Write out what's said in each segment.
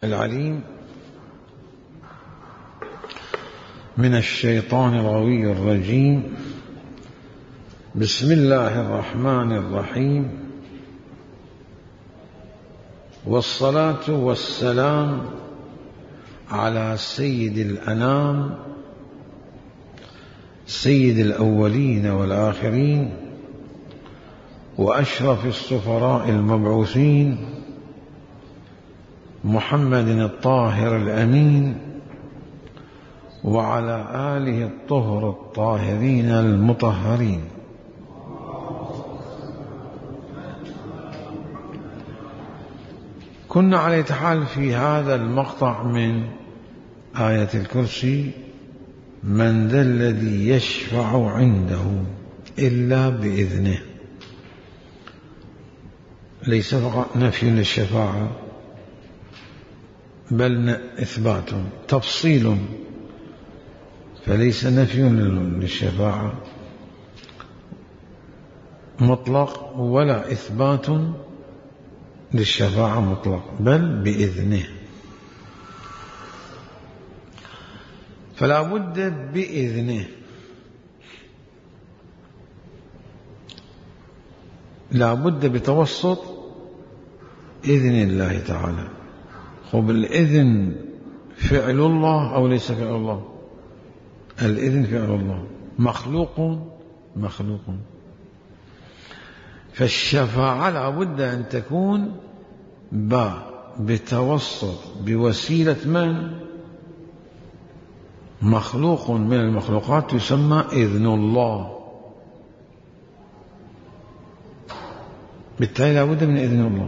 العليم من الشيطان الغوي الرجيم. بسم الله الرحمن الرحيم، والصلاة والسلام على سيد الأنام، سيد الأولين والآخرين، وأشرف السفراء المبعوثين، محمد الطاهر الأمين، وعلى آله الطهر الطاهرين المطهرين. كنا على حال في هذا المقطع من آية الكرسي: من ذا الذي يشفع عنده إلا بإذنه. ليس فقط نفي للشفاعة بل إثبات تفصيل، فليس نفي للشفاعة مطلق ولا إثبات للشفاعة مطلق، بل بإذنه. فلا بد بإذنه، لا بد بتوسط إذن الله تعالى. خب الإذن فعل الله أو ليس فعل الله؟ الإذن فعل الله، مخلوق. فالشفاعة لا بد أن تكون بتوسط بوسيلة من؟ مخلوق من المخلوقات، يسمى إذن الله. بالتالي لا بد من إذن الله.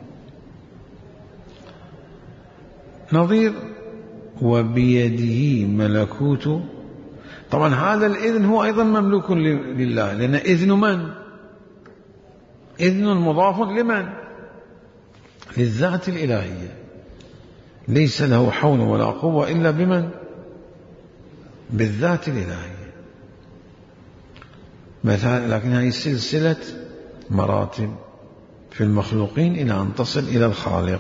نظير وبيده ملكوت. طبعا هذا الإذن هو أيضا مملوك لله، لأن إذن من؟ إذن مضاف لمن؟ للذات الإلهية. ليس له حول ولا قوة إلا بمن؟ بالذات الإلهية. لكن هذه سلسلة مراتب في المخلوقين إلى أن تصل إلى الخالق.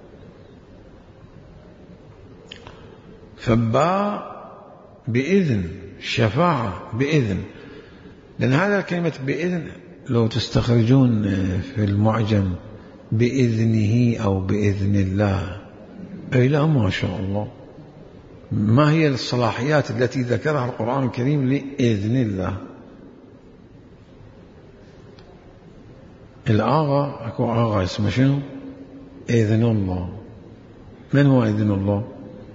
فباء بإذن، شفاعة بإذن، لأن هذا كلمة بإذن لو تستخرجون في المعجم بإذنه أو بإذن الله، أي لا، ما شاء الله. ما هي الصلاحيات التي ذكرها القرآن الكريم لإذن الله؟ الآغا، أكو آغا اسمه شنو؟ إذن الله. من هو إذن الله؟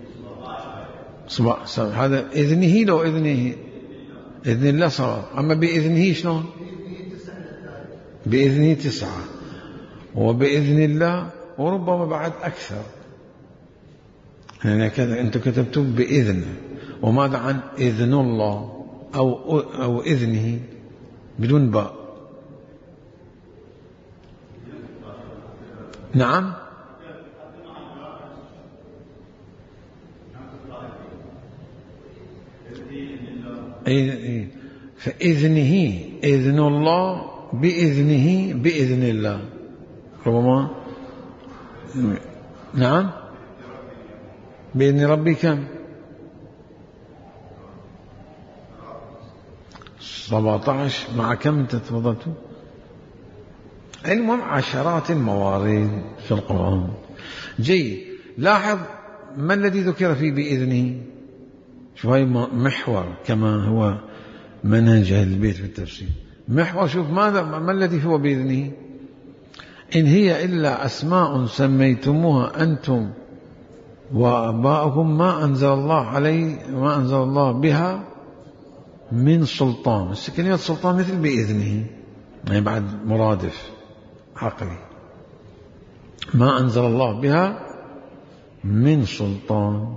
هذا إذنه لو إذنه، إذن الله صار. أما بإذنه شلون؟ بإذنه 9، وبإذن الله وربما بعد أكثر. يعني كذا أنتم كتبتم بإذن، وماذا عن إذن الله أو إذنه بدون باء؟ نعم، فإذنه إذن الله، بإذنه بإذن الله ربما. نعم، بإذن ربي كم؟ 17 مع كم أنت تفضلتوا؟ المهم عشرات الموارد في القرآن. جيد، لاحظ ما الذي ذكر فيه بإذنه. شوف هاي محور كما هو منهج أهل البيت في التفسير. محور، شوف ما الذي هو بإذنه. إن هي إلا أسماء سميتموها أنتم وآباؤكم ما أنزل الله بها من سلطان. بس كلمة سلطان مثل بإذنه، يعني بعد مرادف عقلي. ما أنزل الله بها من سلطان. ،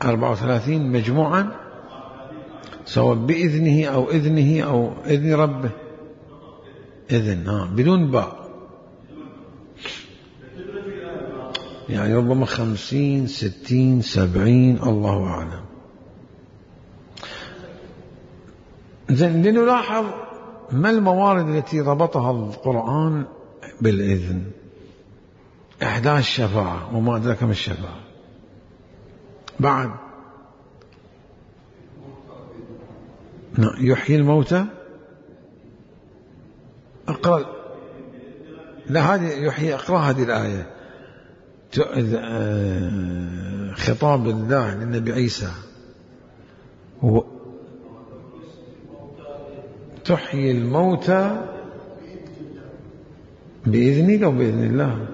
34 مجموعا، سواء بإذنه أو إذنه أو إذن ربه. إذن بدون باء، يعني ربما 50 60 70 الله أعلم. لنلاحظ ما الموارد التي ربطها القرآن بالإذن؟ 11 شفاعة، وما أدراك ما الشفاعة. بعد يحيي الموتى. اقرأ. لا، هذه يحيي، اقرأ هذه الآية. خطاب الله للنبي عيسى. تحيي الموتى بإذني أو بإذن الله؟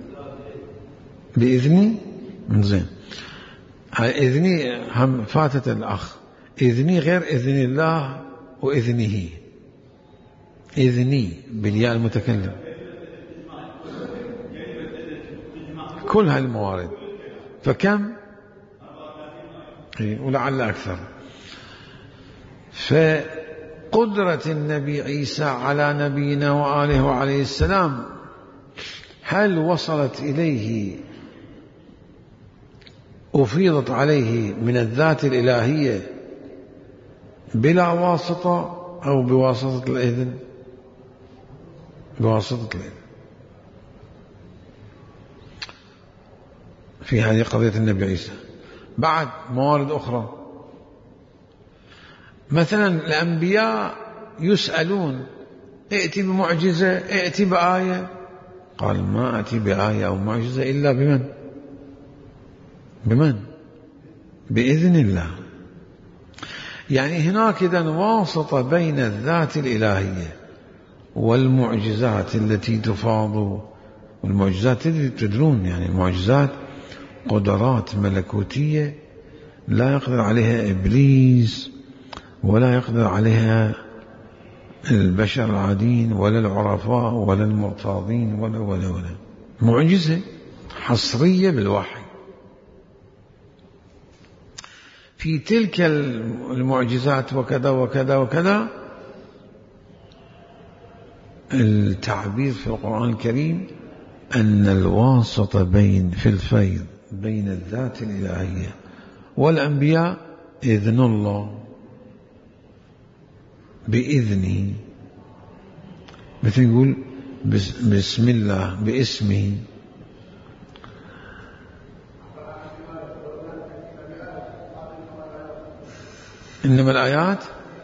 بإذني. زين، إذني هم فاتت الأخ. إذني غير إذن الله وإذنه. إذني بالياء المتكلم. كل هالموارد، فكم؟ ولعل أكثر. فقدرة النبي عيسى على نبينا وآله وعليه السلام، هل وصلت إليه، أفيضت عليه من الذات الإلهية بلا واسطة أو بواسطة الإذن؟ بواسطة الإذن. في هذه قضية النبي عيسى. بعد موارد أخرى، مثلا الأنبياء يسألون ائتي بمعجزة، ائتي بآية، قال ما أتي بآية أو معجزة إلا بمن؟ بإذن الله. يعني هناك إذن واسطة بين الذات الإلهية والمعجزات التي تفاض. والمعجزات تدرون يعني المعجزات قدرات ملكوتية لا يقدر عليها إبليس ولا يقدر عليها البشر العاديين ولا العرفاء ولا المرتاضين ولا معجزة حصرية بالوحي. في تلك المعجزات وكذا وكذا وكذا، التعبير في القرآن الكريم أن الواسطة في الفيض بين الذات الإلهية والأنبياء إذن الله بإذنه. مثل يقول بسم الله، باسمه. إنما الآيات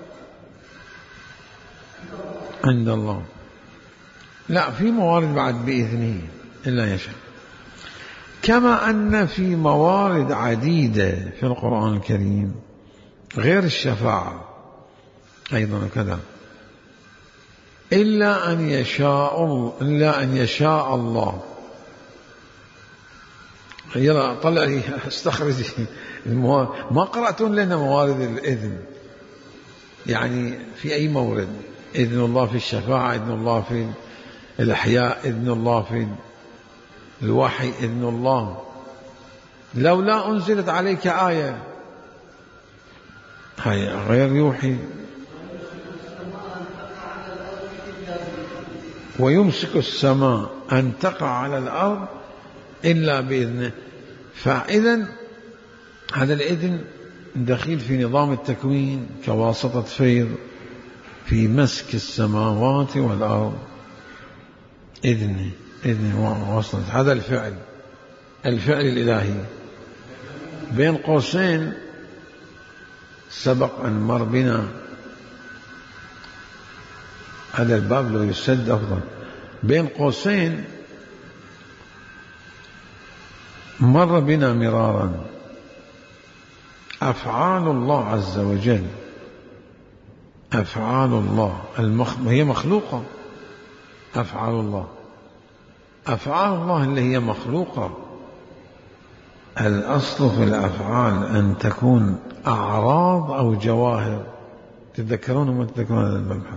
عند الله. لا، في موارد بعد بإذنه إلا يشاء. كما أن في موارد عديدة في القرآن الكريم غير الشفاعة أيضا كذا، إلا أن يشاء الله. يلا طلع لي استخرج ما قرأتون لنا موارد الإذن. يعني في أي مورد؟ إذن الله في الشفاعة، إذن الله في الإحياء، إذن الله في الوحي، إذن الله. لولا أنزلت عليك آية، هاي غير يوحي. ويمسك السماء أن تقع على الأرض إلا بإذنه. فإذن هذا الإذن دخيل في نظام التكوين كواسطة فيض في مسك السماوات والأرض. إذن وصلت. هذا الفعل الإلهي. بين قوسين سبق أن مر بنا هذا الباب لو يسد أفضل. بين قوسين مر بنا مرارا أفعال الله عز وجل. أفعال الله هي مخلوقة. أفعال الله اللي هي مخلوقة. الأصل في الأفعال أن تكون أعراض أو جواهر. تتذكرون وما تتذكرون هذا المبحث؟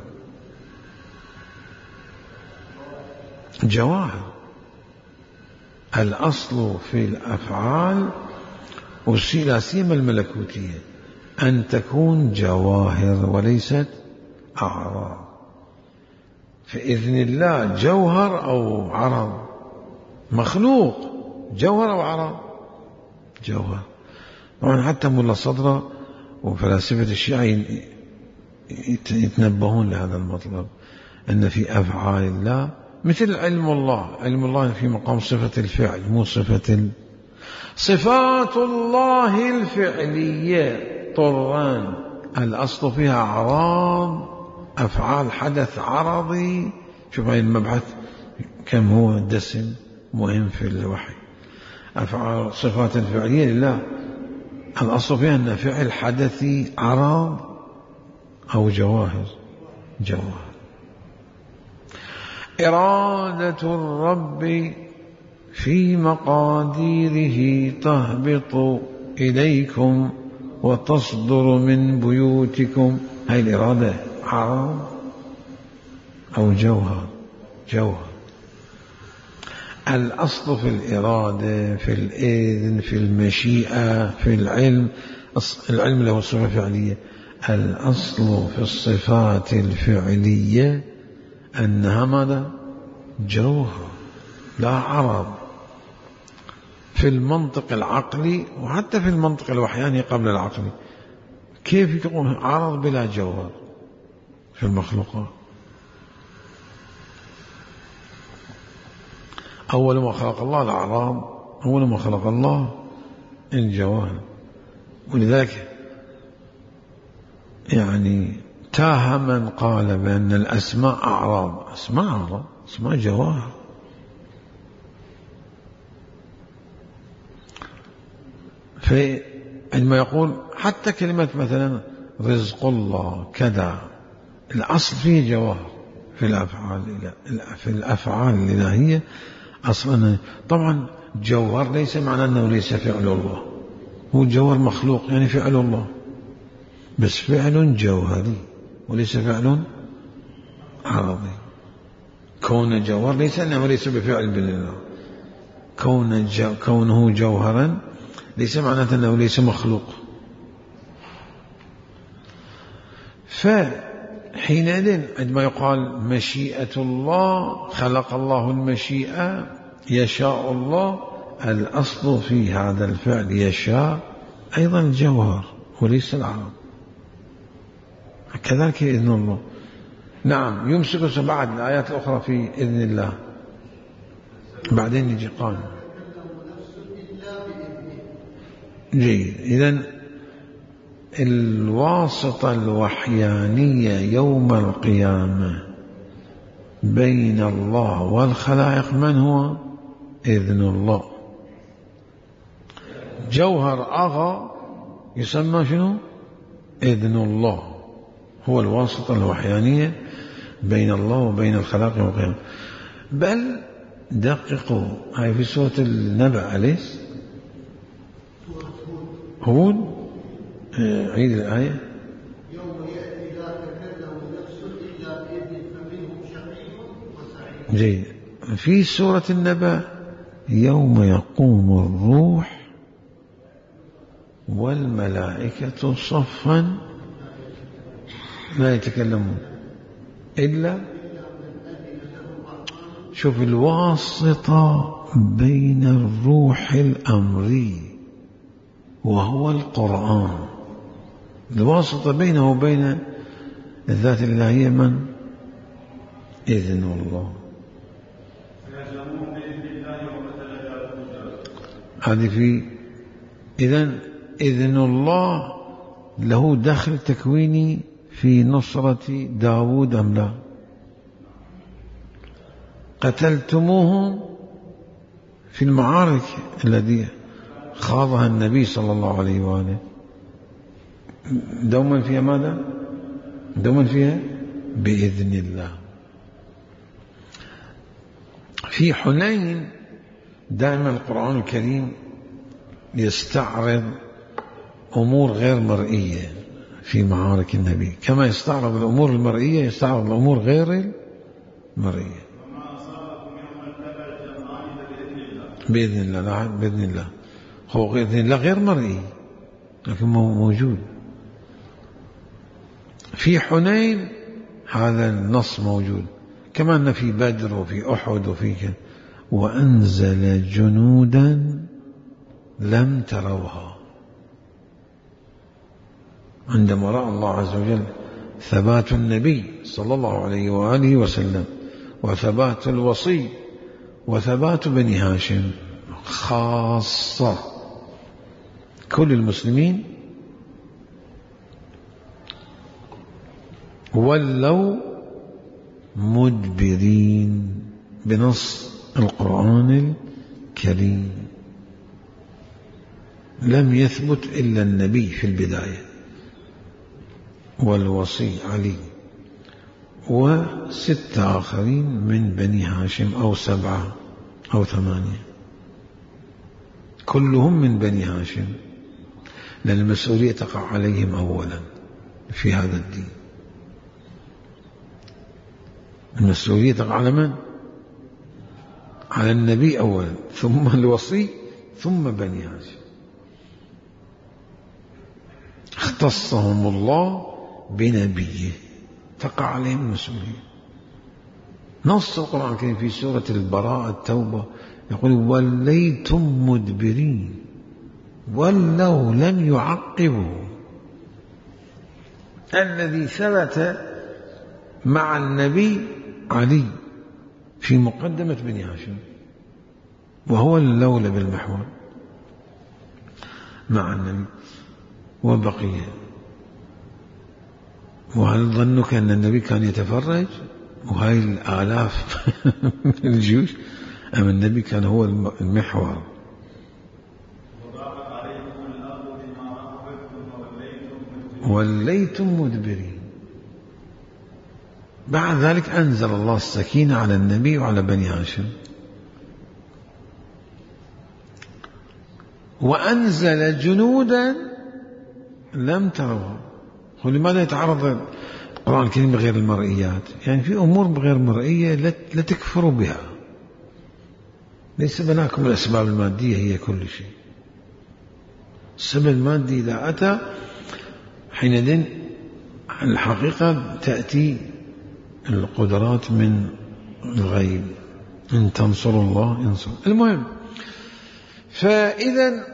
جواهر. الأصل في الأفعال ولا سيما الملكوتية أن تكون جواهر وليست أعراض. فإذن الله جوهر أو عرض؟ مخلوق. جوهر أو عرض؟ جوهر. طبعا حتى ملا صدرة وفلاسفة الشيعة يتنبهون لهذا المطلب، أن في أفعال الله مثل علم الله. علم الله في مقام صفة الفعل مو صفة صفات الله الفعلية طران، الأصل فيها أعراض، أفعال حدث عرضي. شوف هاي المبحث كم هو دسم مهم في الوحي. أفعال صفات الفعلية لله الأصل فيها أن فعل حدثي عرض أو جواهر. إرادة الرب في مقاديره تهبط إليكم وتصدر من بيوتكم. هاي الإرادة عرض أو جوهر. الأصل في الإرادة، في الإذن، في المشيئة، في العلم. العلم له صفة فعلية. الأصل في الصفات الفعلية أنها ماذا؟ جوهر لا عرض. في المنطق العقلي وحتى في المنطق الوحياني قبل العقلي، كيف يكون عرض بلا جوهر في المخلوقات؟ أول ما خلق الله الأعراض، أول ما خلق الله الجواهر. ولذلك يعني تاه من قال بأن الأسماء أعراض. أسماء جواهر. فعندما يقول حتى كلمة مثلا رزق الله كذا، الأصل فيه جواهر في الأفعال الإلهية أصلا. طبعا جوهر ليس معنى أنه ليس فعل الله، هو جوهر مخلوق يعني فعل الله، بس فعل جوهري وليس فعل عرضي. كون جوهر ليس أنه ليس بفعل بالله، كونه جوهرا ليس معناته أنه ليس مخلوق. فحينئذ عندما يقال مشيئة الله، خلق الله المشيئة، يشاء الله، الأصل في هذا الفعل يشاء أيضا الجوهر وليس العرض. كذلك إذن الله. نعم يمسك بعد الآيات الأخرى في إذن الله، بعدين يجي قال جيد. إذن الواسطة الوحيانية يوم القيامة بين الله والخلائق من هو؟ إذن الله. جوهر أغا يسمى شنو؟ إذن الله، هو الواسطة الوحيانية بين الله وبين الخلائق يوم القيامة. بل دققوا، هاي في سورة النبأ أليس؟ هود. عيد الآية. يوم يأتي لا تكلم نفس إلا بإذنه فمنهم شقي وسعيد. جيد. في سورة النبأ يوم يقوم الروح والملائكة صفا لا يتكلمون إلا. شوف الواسطة بين الروح الأمري وهو القرآن، الواسطة بينه وبين الذات الإلهية من؟ إذن الله. هذه في إذن إذن الله له دخل تكويني في نصرة داود أم لا؟ قتلتموهم في المعارك التي خاضها النبي صلى الله عليه وآله، دوما فيها ماذا؟ دوما فيها بإذن الله. في حنين دائما القرآن الكريم يستعرض أمور غير مرئية في معارك النبي، كما يستعرض الأمور المرئية يستعرض الأمور غير المرئية. بإذن الله. لا بإذن الله، هو بإذن الله غير مرئي لكن موجود. في حنين هذا النص موجود، كما أن في بدر وفي أحد وفي وأنزل جنودا لم تروها. عندما رأى الله عز وجل ثبات النبي صلى الله عليه وآله وسلم، وثبات الوصي، وثبات بني هاشم خاصة. كل المسلمين ولوا مدبرين بنص القرآن الكريم. لم يثبت إلا النبي في البداية، والوصي علي، وستة آخرين من بني هاشم، أو 7 أو 8، كلهم من بني هاشم، لأن المسؤولية تقع عليهم أولا في هذا الدين. المسؤولية تقع على من؟ على النبي أولا، ثم الوصي، ثم بني هاشم. اختصهم الله بنبيه، تقع عليهم المسؤولية. نص القرآن الكريم في سورة البراءة التوبة يقول وليتم مدبرين، ولوا لم يعقبوا. الذي ثبت مع النبي علي في مقدمة بني هاشم، وهو الأولى بالمحور مع النبي وبقية. وهل ظنك أن النبي كان يتفرج وهاي الآلاف من الجيوش؟ أم النبي كان هو المحور؟ وليتم مدبرين. بعد ذلك أنزل الله السكينة على النبي وعلى بني هاشم، وأنزل جنودا لم تروها. ولماذا يتعرض القرآن الكريم بغير المرئيات؟ يعني في أمور بغير مرئية لا تكفروا بها. ليس بناكم الأسباب المادية هي كل شيء. السبب المادي إذا أتى حينئذ الحقيقة تأتي القدرات من الغيب. إن تنصروا الله ينصر. المهم، فإذا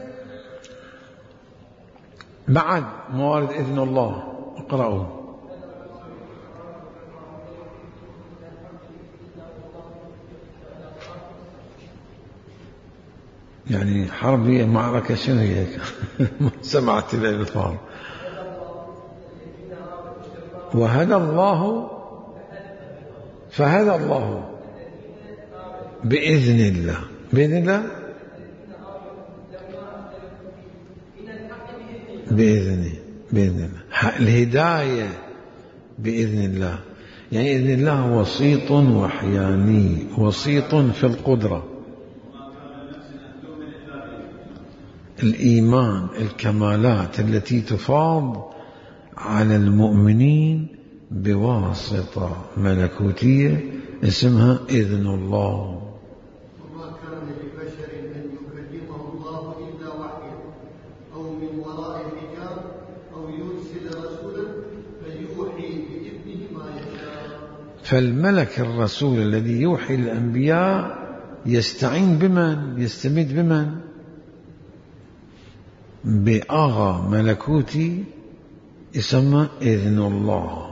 بعد موارد إذن الله اقرأوا. يعني حربية معركة شنو هي؟ ما سمعت الألفاظ. وهدى الله، فهدى الله بإذن الله، بإذن الله، بإذنه، بإذن الله، الهداية بإذن الله. يعني إذن الله وسيط وحياني، وسيط في القدرة، الإيمان، الكمالات التي تفاض على المؤمنين بواسطة ملكوتية اسمها إذن الله. وما كان لبشر أن يكلمه الله إلا وحيا أو من وراء حجاب أو يرسل رسولا فيوحي بإذنه ما يشاء. فالملك الرسول الذي يوحي الأنبياء يستعين بمن؟ يستمد بمن؟ بأغا ملكوتي يسمى إذن الله.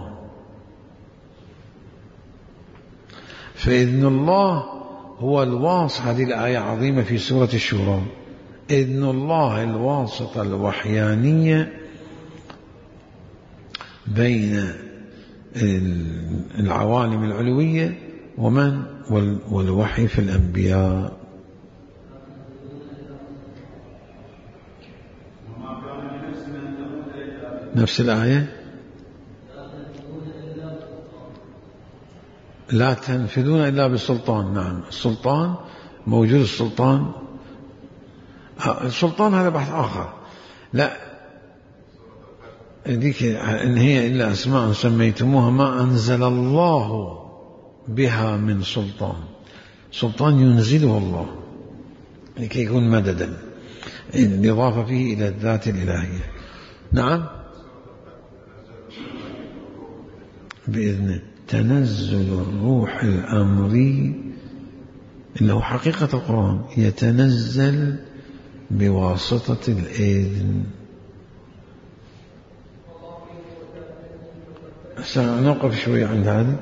فإذن الله هو الواسطة. هذه الآية عظيمة في سورة الشورى. إذن الله الواسطة الوحيانية بين العوالم العلوية ومن والوحي في الأنبياء. نفس الآية لا تنفذون إلا بسلطان. نعم، السلطان موجود. السلطان هذا بحث آخر. لا، ذيك إن هي إلا أسماء سميتموها ما أنزل الله بها من سلطان. سلطان ينزله الله لكي يكون مددا، الإضافة فيه إلى الذات الإلهية. نعم، بإذنه تنزل الروح الأمري اللي هو حقيقة القرآن، يتنزل بواسطة الإذن. سنوقف شوي عند هذه.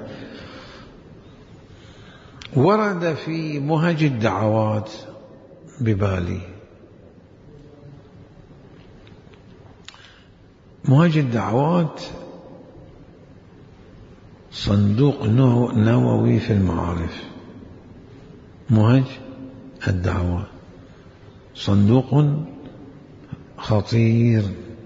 ورد في مهج الدعوات ببالي، مهج الدعوات صندوق نووي في المعارف. مهج الدعوات صندوق خطير.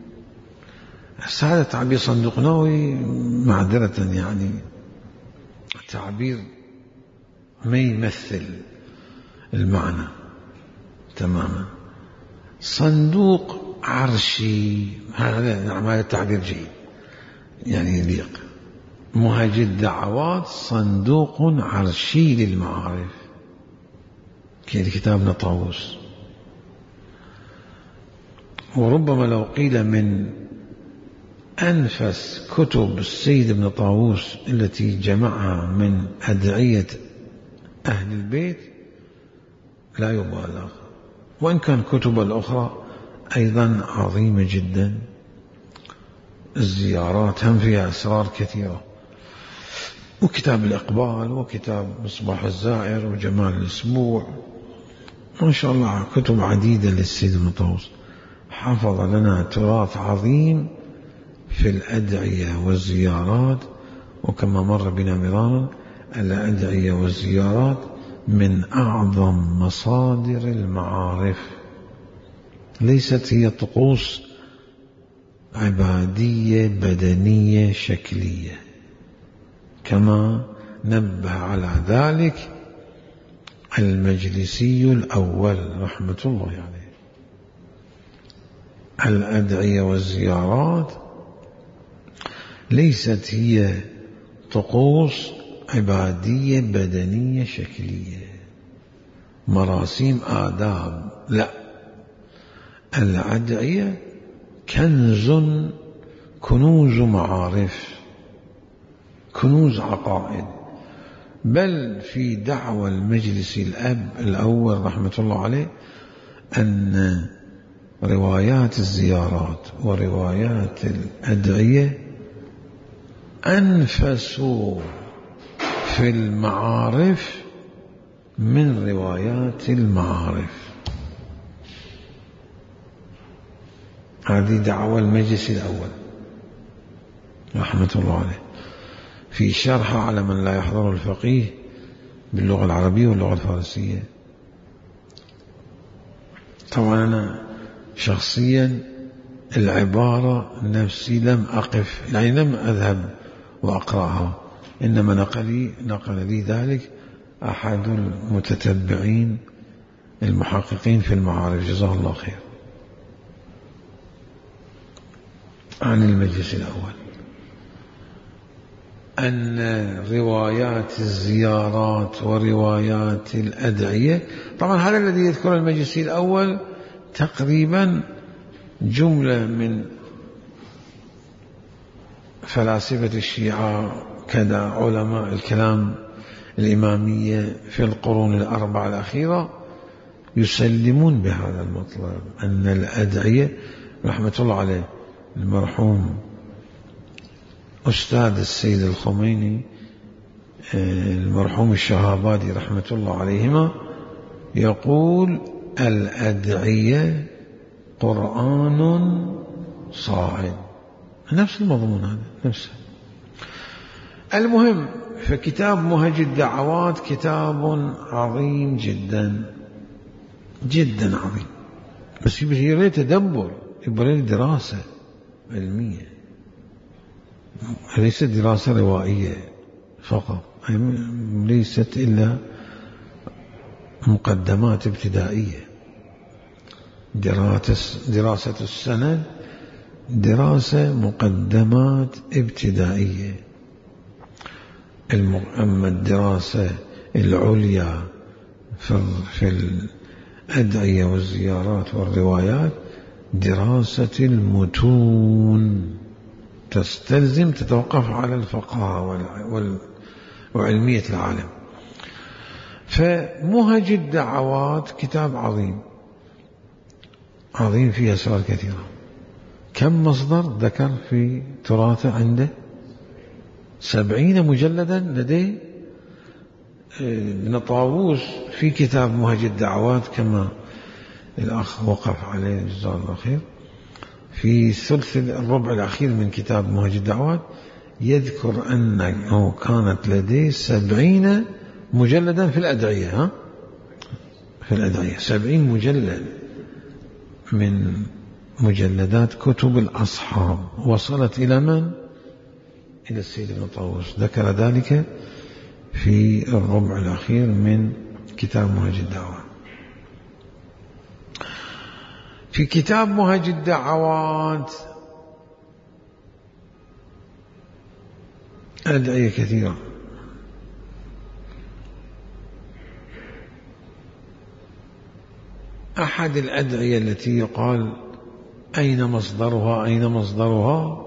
هذا تعبير صندوق نووي معذرة، يعني تعبير ما يمثل المعنى تماما. صندوق عرشي، هذا التعبير جيد يعني يليق. مهج الدعوات صندوق عرشي للمعارف، كتابنا طاووس. وربما لو قيل من أنفس كتب السيد ابن طاووس التي جمعها من أدعية أهل البيت لا يبالغ، وإن كان كتب الأخرى أيضا عظيمة جدا. الزيارات هم فيها أسرار كثيرة، وكتاب الإقبال، وكتاب مصباح الزائر، وجمال الأسبوع، ما شاء الله كتب عديدة للسيد ابن طاووس. حفظ لنا تراث عظيم في الأدعية والزيارات. وكما مر بنا مرارا، الأدعية والزيارات من أعظم مصادر المعارف، ليست هي طقوس عبادية بدنية شكلية، كما نبه على ذلك المجلسي الأول رحمة الله عليه. الأدعية والزيارات ليست هي طقوس عبادية بدنية شكلية، مراسيم آداب، لا، الأدعية كنوز معارف، كنوز عقائد. بل في دعوى المجلس الأب الأول رحمة الله عليه أن روايات الزيارات وروايات الأدعية أنفس في المعارف من روايات المعارف. هذه دعوى المجلس الأول رحمة الله عليه في شرح على من لا يحضر الفقيه باللغة العربية واللغة الفارسية. طبعا أنا شخصيا العبارة نفسي لم أقف، يعني لم أذهب وأقرأها، إنما نقل لي ذلك أحد المتتبعين المحققين في المعارف جزاه الله خير عن المجلس الأول، أن روايات الزيارات وروايات الأدعية، طبعا هذا الذي يذكر المجلس الأول تقريبا جملة من فلاسفة الشيعة كذا علماء الكلام الإمامية في القرون الأربعة الأخيرة يسلمون بهذا المطلب، أن الأدعية رحمة الله عليه المرحوم أستاذ السيد الخميني المرحوم الشهابادي رحمة الله عليهما يقول الأدعية قرآن صاعد، نفس المضمون هذا نفسه. المهم، فكتاب مهج الدعوات كتاب عظيم جدا جدا عظيم، بس يبغى تدبر، يبغى دراسة علمية، ليست دراسة روائية فقط، ليست إلا مقدمات ابتدائية. دراسة السند دراسة مقدمات ابتدائية، أما الدراسة العليا في الأدعية والزيارات والروايات دراسة المتون، تستلزم تتوقف على الفقهاء وعلمية العالم. فمهج الدعوات كتاب عظيم عظيم فيه أسرار كثيرة. كم مصدر ذكر في تراثه عنده؟ 70 مجلدا لديه ابن طاووس في كتاب منهج الدعوات، كما الأخ وقف عليه جزاه الله خير، في ثلث الربع الأخير من كتاب منهج الدعوات يذكر أنه كانت لديه 70 مجلدا في الأدعية، في الأدعية 70 مجلد من مجلدات كتب الأصحاب وصلت إلى من؟ إلى السيد ابن طاووس. ذكر ذلك في الربع الأخير من كتاب منهج الدعوات. في كتاب منهج الدعوات أدعية كثيرة. أحد الأدعية التي يقال أين مصدرها أين مصدرها،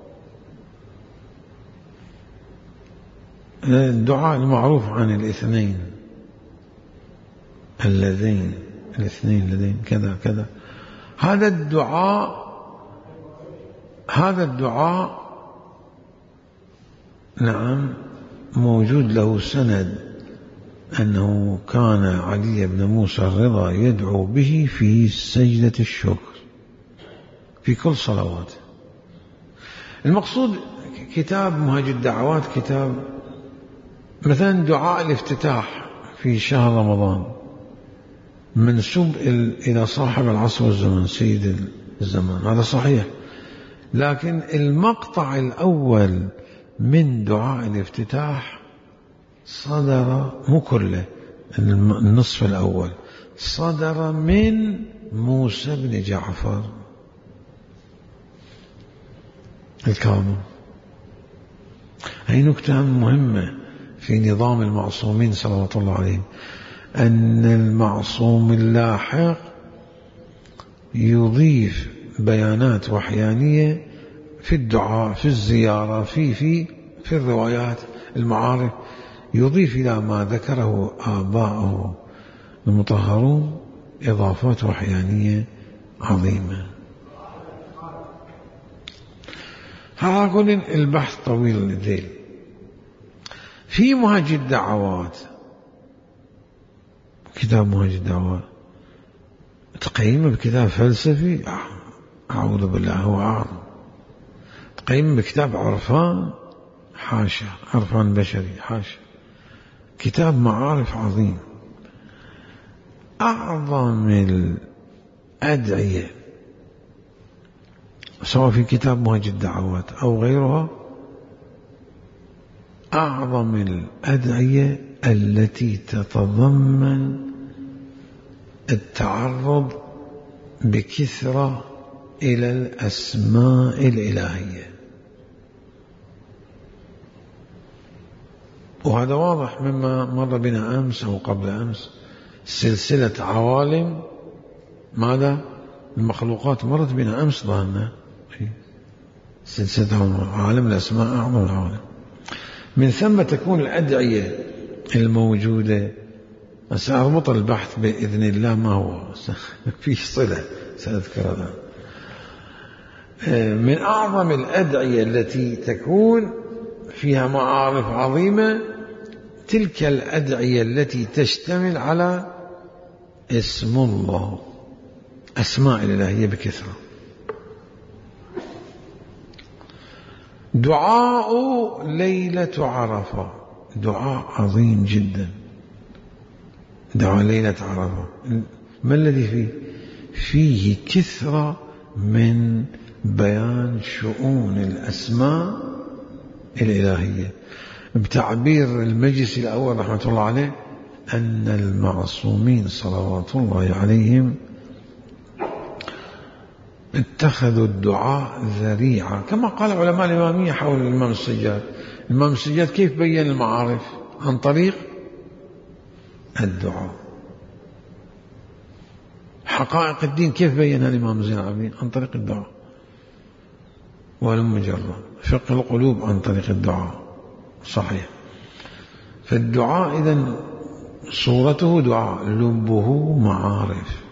الدعاء المعروف عن الاثنين اللذين، الاثنين اللذين كذا كذا. هذا الدعاء نعم موجود له سند أنه كان علي بن موسى الرضا يدعو به في سجدة الشكر في كل صلوات. المقصود كتاب منهج الدعوات كتاب مثلا دعاء الافتتاح في شهر رمضان منسوب إلى صاحب العصر والزمن سيد الزمان، هذا صحيح، لكن المقطع الأول من دعاء الافتتاح صدر مو كله، النصف الأول صدر من موسى بن جعفر الكاظم. هي نكتة مهمة في نظام المعصومين صلوات الله عليهم، أن المعصوم اللاحق يضيف بيانات وحيانية في الدعاء، في الزيارة، في الروايات، المعارف، يضيف إلى ما ذكره آباؤه المطهرون إضافات وحيانية عظيمة. هذا أقول البحث طويل الذيل. في منهج الدعوات، كتاب منهج الدعوات تقييمه بكتاب فلسفي أعوذ بالله هو أعظم، تقييمه بكتاب عرفان حاشا، عرفان بشري حاشا، كتاب معارف عظيم. أعظم الأدعية سواء في كتاب منهج الدعوات أو غيرها، أعظم الأدعية التي تتضمن التعرض بكثرة إلى الأسماء الإلهية، وهذا واضح مما مر بنا أمس أو قبل أمس، سلسلة عوالم ماذا؟ المخلوقات مرت بنا أمس ظهرنا سلسلة عالم الأسماء أعظم العوالم. من ثم تكون الأدعية الموجودة، سأربط البحث بإذن الله ما هو في صلة سأذكر هذا. من أعظم الأدعية التي تكون فيها معارف عظيمة تلك الأدعية التي تشتمل على اسم الله، أسماء الإلهية بكثرة. دعاء ليلة عرفة دعاء عظيم جدا، دعاء ليلة عرفة ما الذي فيه؟ فيه كثرة من بيان شؤون الأسماء الإلهية، بتعبير المجلس الأول رحمة الله عليه أن المعصومين صلوات الله عليهم اتخذوا الدعاء ذريعة، كما قال علماء الإمامية حول الإمام السجاد. الإمام السجاد كيف بين المعارف؟ عن طريق الدعاء. حقائق الدين كيف بينها الإمام زين العابدين؟ عن طريق الدعاء. والمجرد فقه القلوب عن طريق الدعاء. صحيح. فالدعاء إذن صورته دعاء، لبه معارف.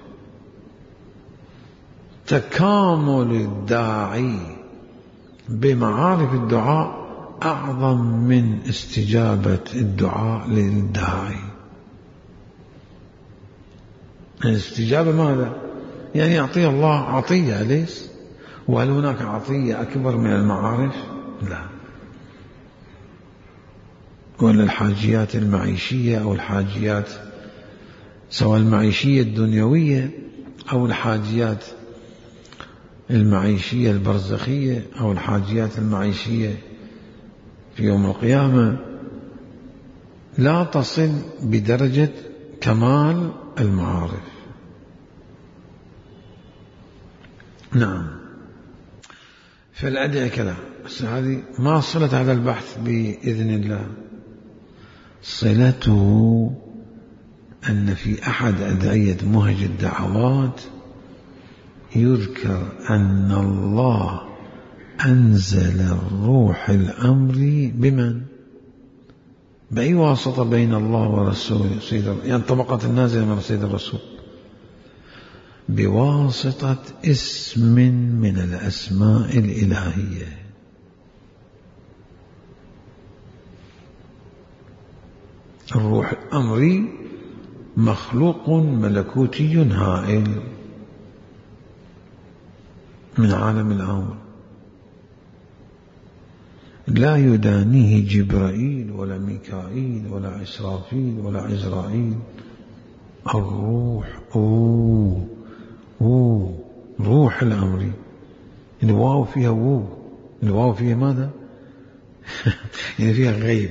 تكامل الداعي بمعارف الدعاء أعظم من استجابة الدعاء للداعي. الاستجابة ماذا؟ يعني يعطي الله عطية، أليس؟ وهل هناك عطية أكبر من المعارف؟ لا. ولا الحاجيات المعيشية أو الحاجيات سواء المعيشية الدنيوية أو الحاجيات المعيشية البرزخية أو الحاجيات المعيشية في يوم القيامة لا تصل بدرجة كمال المعارف. نعم. فالأدعية كذا. هذه ما صلة هذا البحث بإذن الله؟ صلته أن في أحد أدعية مهج الدعوات يذكر أن الله أنزل الروح الأمر بمن؟ بأي واسطة بين الله ورسوله يعني طبقة النازلة من سيد الرسول؟ بواسطة اسم من الأسماء الإلهية. الروح الأمري مخلوق ملكوتي هائل من عالم الأمر، لا يدانيه جبرائيل ولا ميكائيل ولا إسرافيل ولا عزرائيل. الروح روح الأمر. الواو فيها الواو فيها ماذا؟ يعني فيها غيب.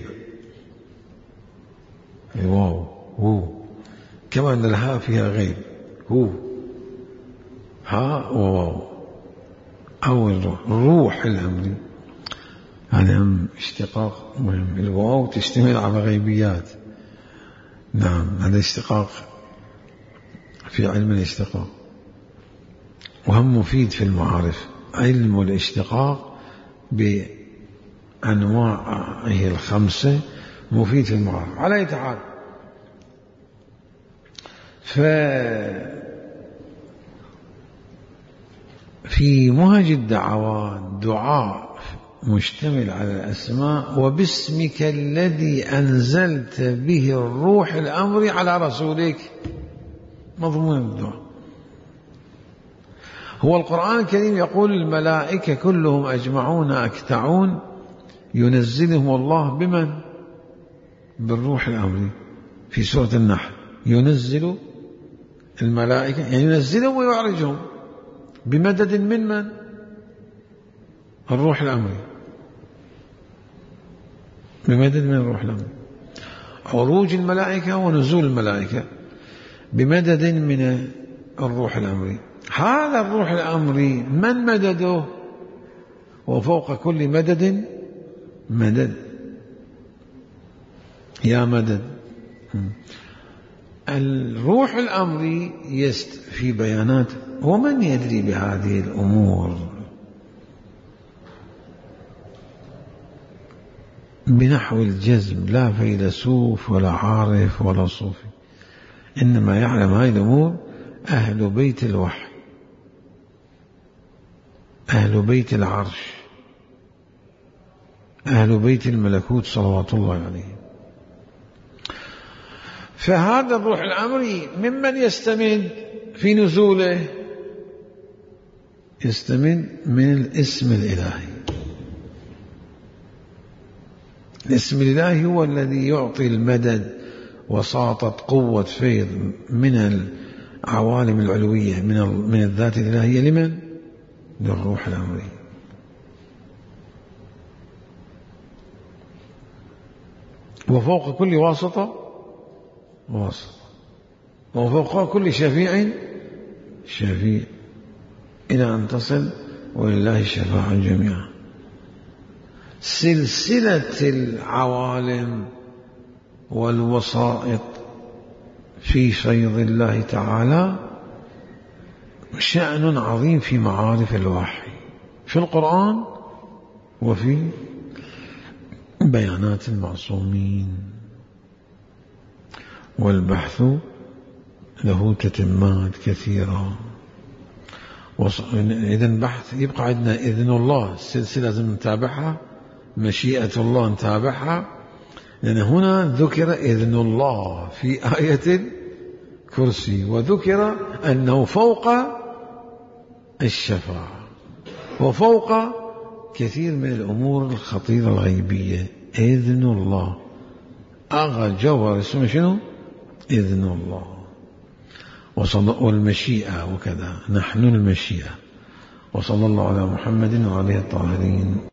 الواو كما أن الهاء فيها غيب. هاء وواو. أو روح الأمر هذا اشتقاق مهم. الواو تشتمل على غيبيات. نعم، هذا اشتقاق في علم الاشتقاق، وهم مفيد في المعارف. علم الاشتقاق بأنواعه الخمسة مفيد في المعارف. على أي حال، في مهج الدعوات دعاء مشتمل على الأسماء: وباسمك الذي أنزلت به الروح الأمر على رسولك. مضمون الدعاء هو القرآن الكريم يقول: الملائكة كلهم أجمعون أكتعون ينزلهم الله بمن؟ بالروح الأمر. في سورة النحل ينزل الملائكة، يعني ينزلهم ويعرجهم بمدد من؟ الروح الأمري. بمدد من الروح الأمري. عروج الملائكة ونزول الملائكة بمدد من الروح الأمري. هذا الروح الأمري من مدده؟ وفوق كل مدد مدد. يا مدد. الروح الأمري في بيانات. ومن يدري بهذه الأمور بنحو الجزم؟ لا فيلسوف ولا عارف ولا صوفي، إنما يعلم هذه الأمور أهل بيت الوحي، أهل بيت العرش، أهل بيت الملكوت صلوات الله عليه. فهذا الروح الأمري ممن يستمد في نزوله؟ يستمد من الاسم الإلهي. الاسم الإلهي هو الذي يعطي المدد وساطة قوة فيض من العوالم العلوية من الذات الإلهية لمن؟ للروح الأمري. وفوق كل واسطة وفوق كل شفيع شفيع، إلى أن تصل ولله الشفاعة جميعا. سلسلة العوالم والوسائط في فيض الله تعالى شأن عظيم في معارف الوحي في القرآن وفي بيانات المعصومين، والبحث له تتمات كثيرة. إذن بحث يبقى عندنا إذن الله، السلسلة لازم نتابعها مشيئة الله نتابعها، لأن هنا ذكر إذن الله في آية الكرسي، وذكر أنه فوق الشفاعة وفوق كثير من الأمور الخطيرة الغيبية. إذن الله أغا جوهر اسمه شنو؟ إذن الله. والمشيئة وكذا، نحن المشيئة. وصلى الله على محمد وعليه الطاهرين.